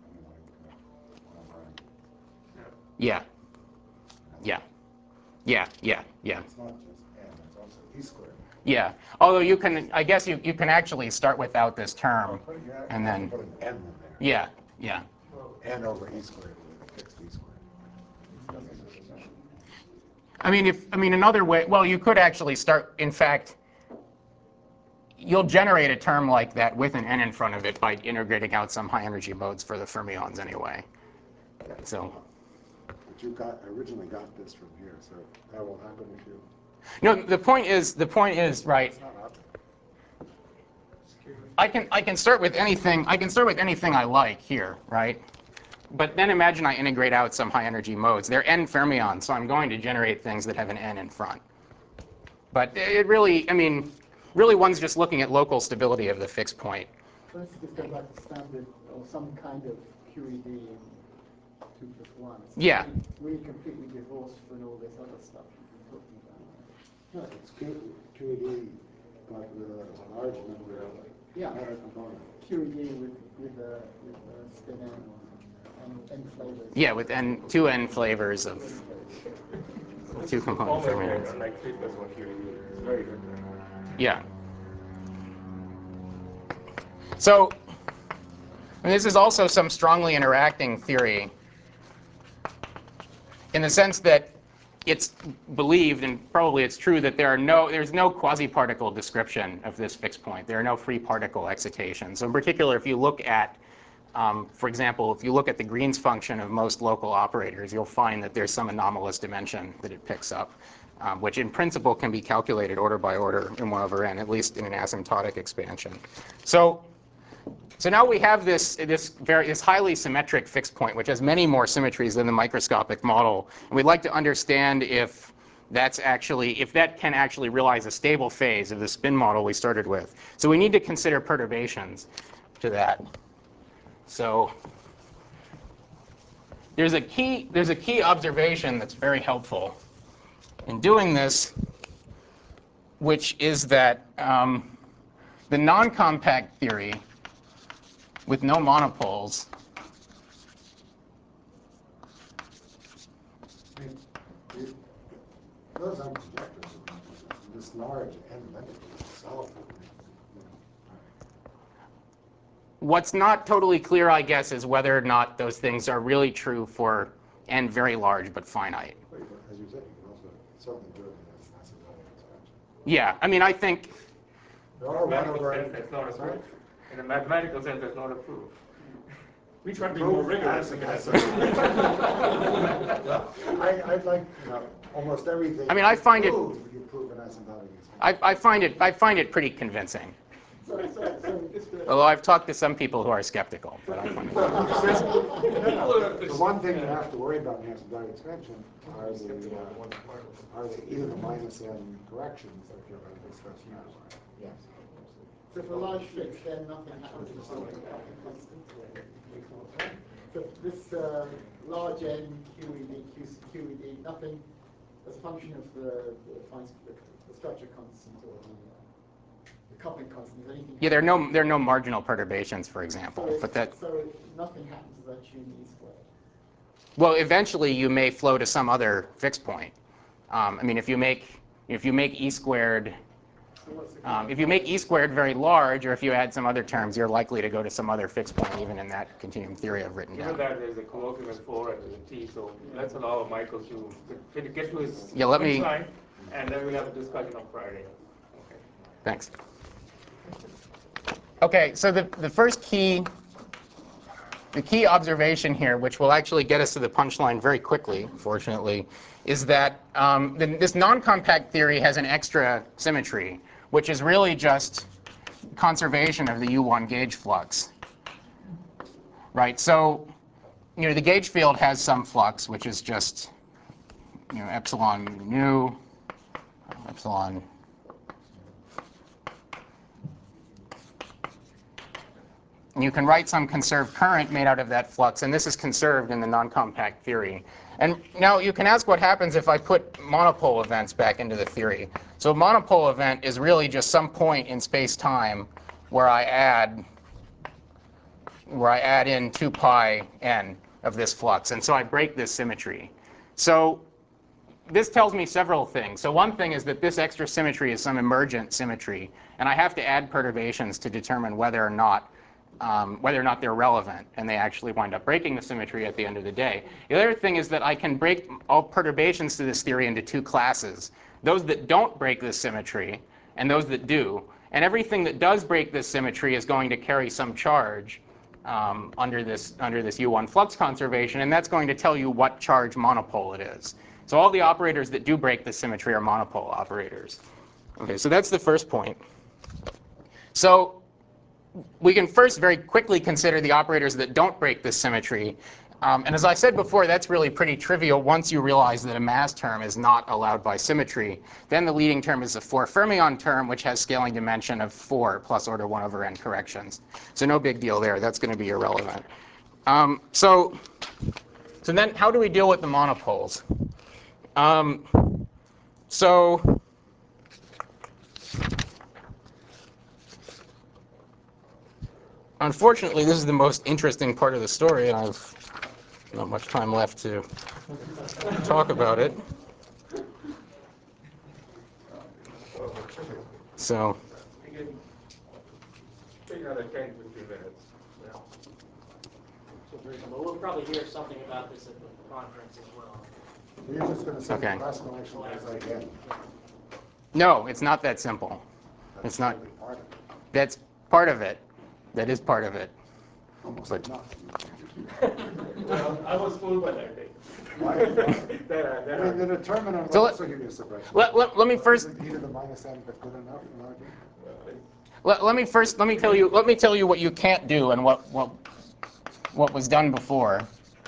Yeah. Yeah. Yeah, yeah, yeah. It's not just n, it's also E squared. Yeah. Although you can, I guess you can actually start without this term. And then, put an n in there. yeah, yeah. N over E squared with a fixed E squared. I mean, another way, well, you could actually start, in fact, you'll generate a term like that with an n in front of it by integrating out some high energy modes for the fermions anyway. So. But you originally got this from here, so that will happen if you. No, the point is right. It's not optimal. I can start with anything. I can start with anything I like here, right? But then imagine I integrate out some high energy modes. They're n fermions, so I'm going to generate things that have an n in front. But it really, I mean, really one's just looking at local stability of the fixed point. So this is just like a standard or some kind of QED in 2 plus 1. It's Yeah. really completely divorced from all this other stuff you've been talking about. Yeah, it's QED, but with a large number of components. QED with spin n and flavors. Yeah, with two n flavors of 2 component fermions. Like 3 plus 1 QED. It's very good. Yeah. So, and this is also some strongly interacting theory in the sense that it's believed, and probably it's true, that there's no quasi-particle description of this fixed point. There are no free particle excitations. So in particular, if you look at, for example, if you look at the Green's function of most local operators, you'll find that there's some anomalous dimension that it picks up, which in principle can be calculated order by order in 1 over n, at least in an asymptotic expansion. So now we have this highly symmetric fixed point, which has many more symmetries than the microscopic model. And we'd like to understand if that can actually realize a stable phase of the spin model we started with. So we need to consider perturbations to that. So there's a key observation that's very helpful in doing this, which is that the non-compact theory with no monopoles Those aren't projectors. This large n length is solid. what's not totally clear, I guess, is whether or not those things are really true for n very large but finite. As you said, you can also certainly do it in an asymptotic expansion. Yeah, I mean, I think. There are one Mathematical over sense, that's not a proof. In a mathematical sense, that's not a proof. We try to be more rigorous. I'd like, almost everything. I mean, I find it. You prove an asymptotic expansion. I find it pretty convincing. Although I've talked to some people who are skeptical, but I find it. The one thing you have to worry about in asymptotic expansion are either the minus n corrections that you're going to discuss now. Yes. So for large fixed, then nothing happens. So this large n QED, QED, nothing as a function of the structure constant or the coupling constant. Is anything? Yeah, there are no marginal perturbations, for example, So but that. So nothing happens to that QED squared. Well, eventually you may flow to some other fixed point. I mean, if you make e squared. If you make e squared very large, or if you add some other terms, you're likely to go to some other fixed point, even in that continuum theory I've written down. Given that there's a colloquium as 4 and there's a t, so let's allow Michael to get to his line, and then we'll have a discussion on Friday. Okay. Thanks. Okay, so the first key observation here, which will actually get us to the punchline very quickly, fortunately, is that this non-compact theory has an extra symmetry, which is really just conservation of the U1 gauge flux. Right, so the gauge field has some flux, which is just epsilon nu, epsilon. And you can write some conserved current made out of that flux, and this is conserved in the non-compact theory. And now you can ask what happens if I put monopole events back into the theory. So a monopole event is really just some point in space-time where I add in 2 pi n of this flux. And so I break this symmetry. So this tells me several things. So one thing is that this extra symmetry is some emergent symmetry. And I have to add perturbations to determine whether or not they're relevant, and they actually wind up breaking the symmetry at the end of the day. The other thing is that I can break all perturbations to this theory into 2 classes, those that don't break this symmetry and those that do. And everything that does break this symmetry is going to carry some charge under this U1 flux conservation, and that's going to tell you what charge monopole it is. So all the operators that do break the symmetry are monopole operators. Okay, so that's the first point. So we can first very quickly consider the operators that don't break this symmetry. And as I said before, that's really pretty trivial once you realize that a mass term is not allowed by symmetry. Then the leading term is a 4 fermion term, which has scaling dimension of 4 plus order 1 over n corrections. So no big deal there. That's going to be irrelevant. So then how do we deal with the monopoles? Unfortunately, this is the most interesting part of the story, and I've not much time left to talk about it. So. Take another 10, 15 minutes. Yeah. We'll probably hear something about this at the conference as well. You're just going to say the cross connection is again. No, it's not that simple. It's not. That's part of it. That is part of it. But Well, I was fooled by that day. The determinant will also give you a suppression. Let me first. Either the minus n, but good enough. Let me tell you what you can't do and what was done before.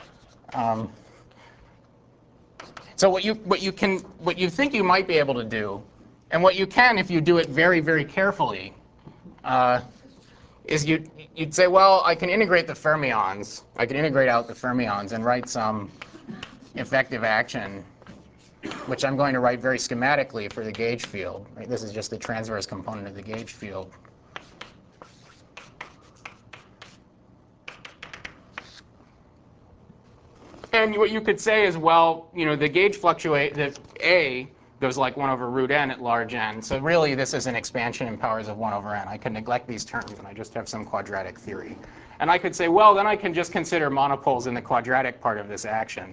So what you think you might be able to do, and what you can if you do it very, very carefully, is you'd say, well, I can integrate the fermions. I can integrate out the fermions and write some effective action, which I'm going to write very schematically for the gauge field. Right? This is just the transverse component of the gauge field. And what you could say is, well, the gauge fluctuate, the A goes like 1 over root n at large n. So really, this is an expansion in powers of 1 over n. I can neglect these terms, and I just have some quadratic theory. And I could say, well, then I can just consider monopoles in the quadratic part of this action.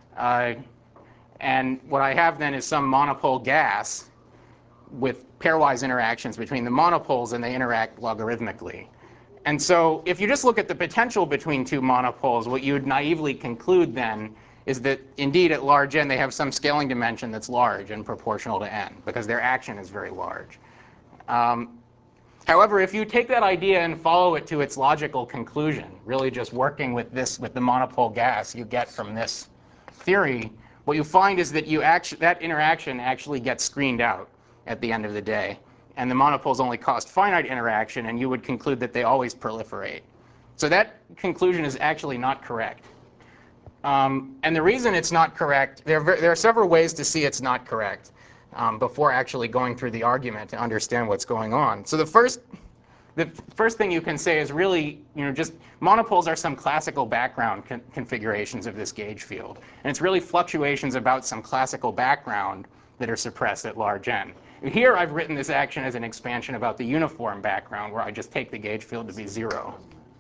And what I have then is some monopole gas with pairwise interactions between the monopoles, and they interact logarithmically. And so if you just look at the potential between two monopoles, what you would naively conclude then is that indeed at large n they have some scaling dimension that's large and proportional to n, because their action is very large. However, if you take that idea and follow it to its logical conclusion, really just working with the monopole gas you get from this theory, what you find is that that interaction actually gets screened out at the end of the day. And the monopoles only cost finite interaction, and you would conclude that they always proliferate. So that conclusion is actually not correct. And the reason it's not correct, there are several ways to see it's not correct before actually going through the argument to understand what's going on. So the first thing you can say is really, just monopoles are some classical background configurations of this gauge field. And it's really fluctuations about some classical background that are suppressed at large n. Here I've written this action as an expansion about the uniform background, where I just take the gauge field to be 0.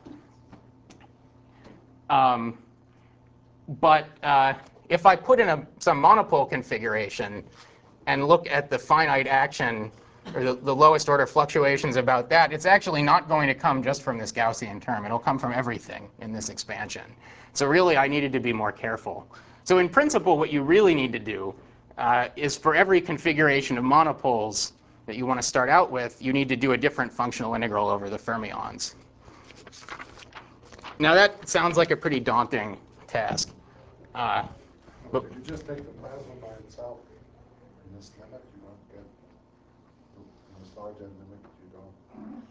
But if I put in some monopole configuration and look at the finite action, or the lowest order fluctuations about that, it's actually not going to come just from this Gaussian term. It'll come from everything in this expansion. So really, I needed to be more careful. So in principle, what you really need to do is for every configuration of monopoles that you want to start out with, you need to do a different functional integral over the fermions. Now that sounds like a pretty daunting task. But if you just take the plasma by itself in this limit, you don't get, in this large n limit, you don't.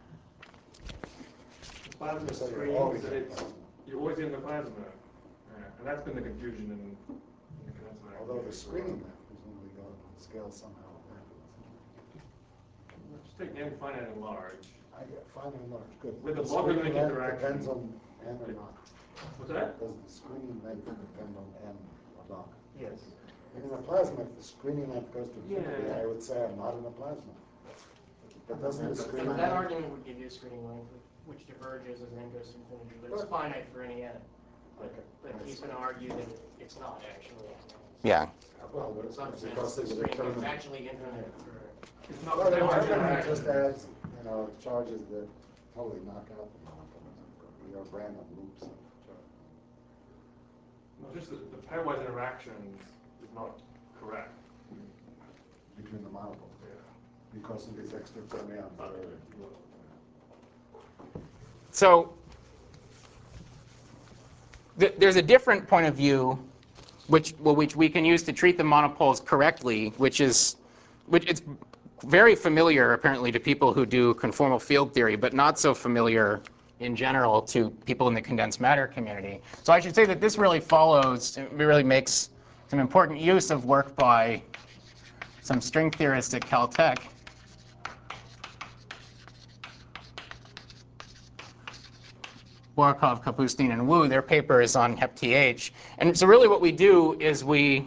The plasma screens that you're always in the plasma. And that's been the confusion in the condenser. Although the screening map is only got scale somehow. Just take n finite and large. I get finite and large, good. With the logarithmic interaction. Depends on n or not. What's that? Does the screening length depend on n or not? Yes. In a plasma, if the screening length goes to infinity, I would say I'm not in a plasma. But doesn't the screening So that length... argument would give you a screening length which diverges as n goes to infinity, but it's finite for any n. But he's going to argue that it's not actually. Yeah. Well, In some sense, because the it's screening determined. is actually infinite for. It's not Well, the pairwise argument interaction. just adds, charges that totally knock out the monopoles. You have random loops of charge. No, just the pairwise interactions is not correct. Between the monopoles. Yeah. Because of these extra fermions. So there's a different point of view which we can use to treat the monopoles correctly, which it's very familiar apparently to people who do conformal field theory, but not so familiar in general to people in the condensed matter community. So I should say that this really makes some important use of work by some string theorists at Caltech. Borakov, Kapustin, and Wu. Their paper is on HepTH. And so really what we do is we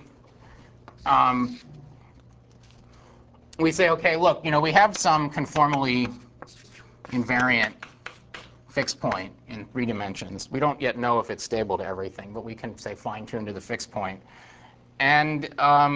say, OK, look, we have some conformally invariant fixed point in 3 dimensions. We don't yet know if it's stable to everything, but we can, say, fine-tune to the fixed point. And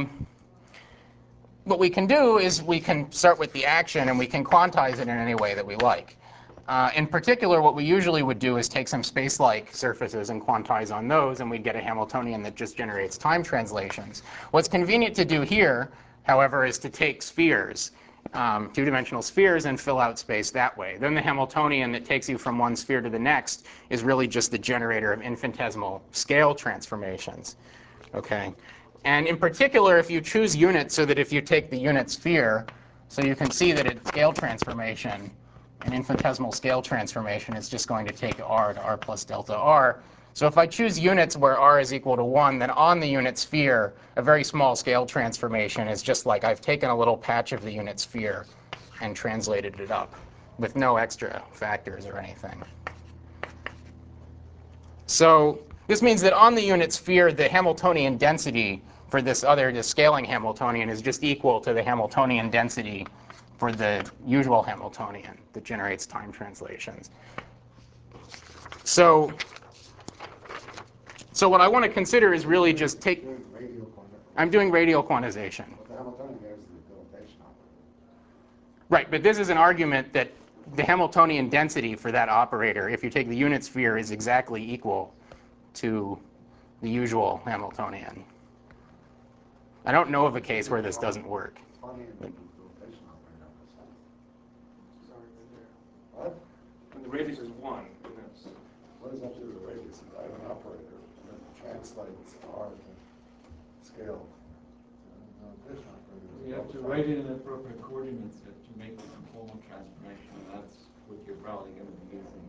what we can do is we can start with the action, and we can quantize it in any way that we like. In particular, what we usually would do is take some space-like surfaces and quantize on those, and we'd get a Hamiltonian that just generates time translations. What's convenient to do here, however, is to take spheres, 2-dimensional spheres, and fill out space that way. Then the Hamiltonian that takes you from one sphere to the next is really just the generator of infinitesimal scale transformations. Okay? And in particular, if you choose units so that if you take the unit sphere, so you can see that its scale transformation, an infinitesimal scale transformation, is just going to take r to r plus delta r. So if I choose units where r is equal to 1, then on the unit sphere, a very small scale transformation is just like I've taken a little patch of the unit sphere and translated it up with no extra factors or anything. So this means that on the unit sphere, the Hamiltonian density for this scaling Hamiltonian is just equal to the Hamiltonian density for the usual Hamiltonian that generates time translations. So what I want to consider is really just take. I'm doing radial quantization. Right, but this is an argument that the Hamiltonian density for that operator, if you take the unit sphere, is exactly equal to the usual Hamiltonian. I don't know of a case where this doesn't work. What? And the radius is 1. What does that do to the radius? I have an operator that translates R to scale. You have to write it in appropriate coordinates to make the conformal transformation, and that's what you're probably going to be using.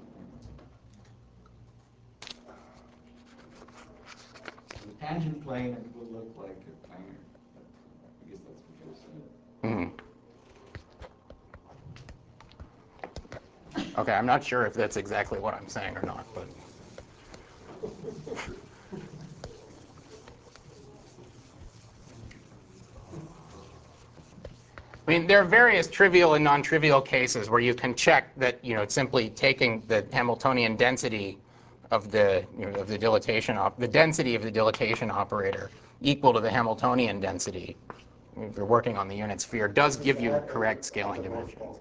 The tangent plane, it will look like a planar. I guess that's what you're saying. Okay, I'm not sure if that's exactly what I'm saying or not, but. I mean, there are various trivial and non-trivial cases where you can check that, it's simply taking the Hamiltonian density of the, of the dilatation, the density of the dilatation operator equal to the Hamiltonian density, if you're working on the unit sphere, does give you correct scaling dimensions.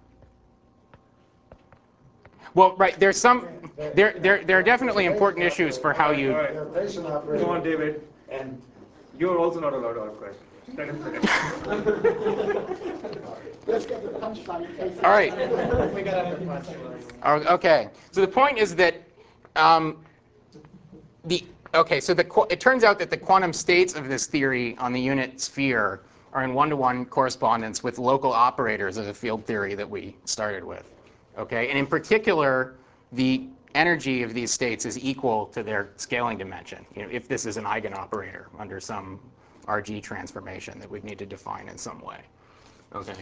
Well, right, there are definitely important issues for how you. Go on, David. And you're also not allowed to ask questions. Let's get the punchline in case. All right. We got a Okay. So the point is that it turns out that the quantum states of this theory on the unit sphere are in one-to-one correspondence with local operators of the field theory that we started with. Okay, and in particular, the energy of these states is equal to their scaling dimension. If this is an eigenoperator under some RG transformation that we need to define in some way. Okay,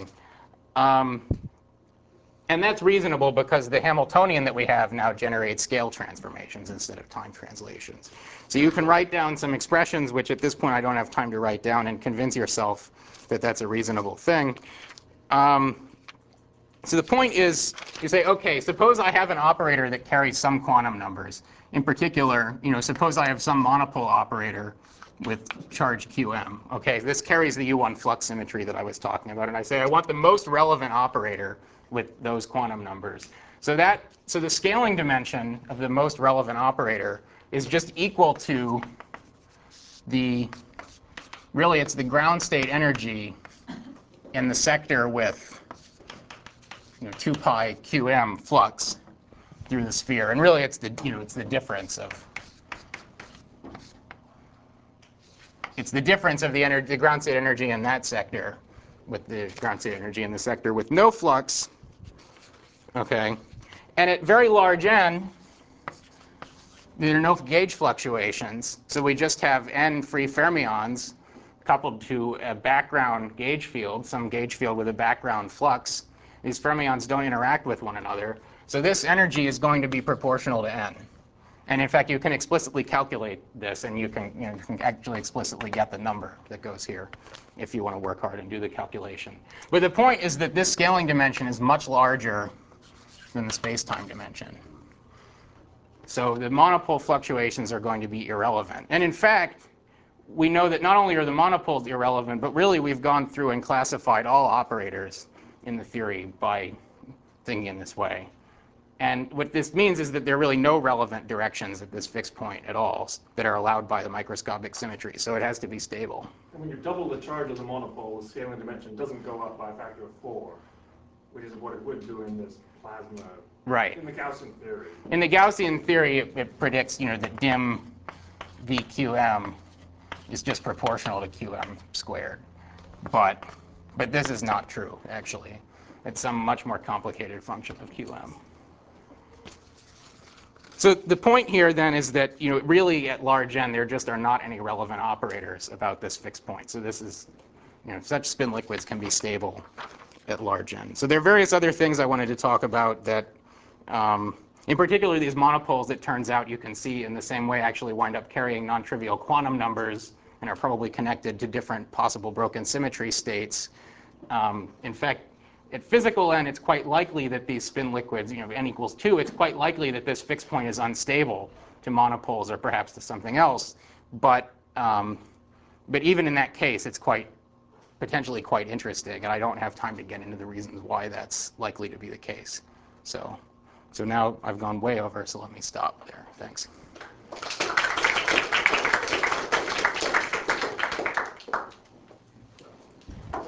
and that's reasonable because the Hamiltonian that we have now generates scale transformations instead of time translations. So you can write down some expressions, which at this point I don't have time to write down, and convince yourself that that's a reasonable thing. So the point is, you say, okay, suppose I have an operator that carries some quantum numbers. In particular, suppose I have some monopole operator with charge QM. Okay, this carries the U1 flux symmetry that I was talking about, and I say I want the most relevant operator with those quantum numbers. So the scaling dimension of the most relevant operator is just equal to really it's the ground state energy in the sector with 2 pi QM flux through the sphere, and really it's the difference of the ground state energy in that sector with the ground state energy in the sector with no flux. Okay, and at very large n, there are no gauge fluctuations, so we just have n free fermions coupled to a background gauge field, some gauge field with a background flux. These fermions don't interact with one another. So this energy is going to be proportional to n. And in fact, you can explicitly calculate this, and you can actually explicitly get the number that goes here if you want to work hard and do the calculation. But the point is that this scaling dimension is much larger than the space-time dimension. So the monopole fluctuations are going to be irrelevant. And in fact, we know that not only are the monopoles irrelevant, but really we've gone through and classified all operators in the theory by thinking in this way. And what this means is that there are really no relevant directions at this fixed point at all that are allowed by the microscopic symmetry. So it has to be stable. And when you double the charge of the monopole, the scaling dimension doesn't go up by a factor of 4, which is what it would do in this plasma. Right. In the Gaussian theory. In the Gaussian theory, it predicts that dim VQM is just proportional to QM squared. But this is not true, actually. It's some much more complicated function of QM. So the point here then is that really at large n there just are not any relevant operators about this fixed point. So this is such spin liquids can be stable at large n. So there are various other things I wanted to talk about that in particular these monopoles, it turns out you can see in the same way actually wind up carrying non-trivial quantum numbers and are probably connected to different possible broken symmetry states. In fact, at physical n, it's quite likely that these spin liquids, n equals 2, it's quite likely that this fixed point is unstable to monopoles or perhaps to something else. But even in that case, it's potentially quite interesting, and I don't have time to get into the reasons why that's likely to be the case. So now I've gone way over, so let me stop there. Thanks.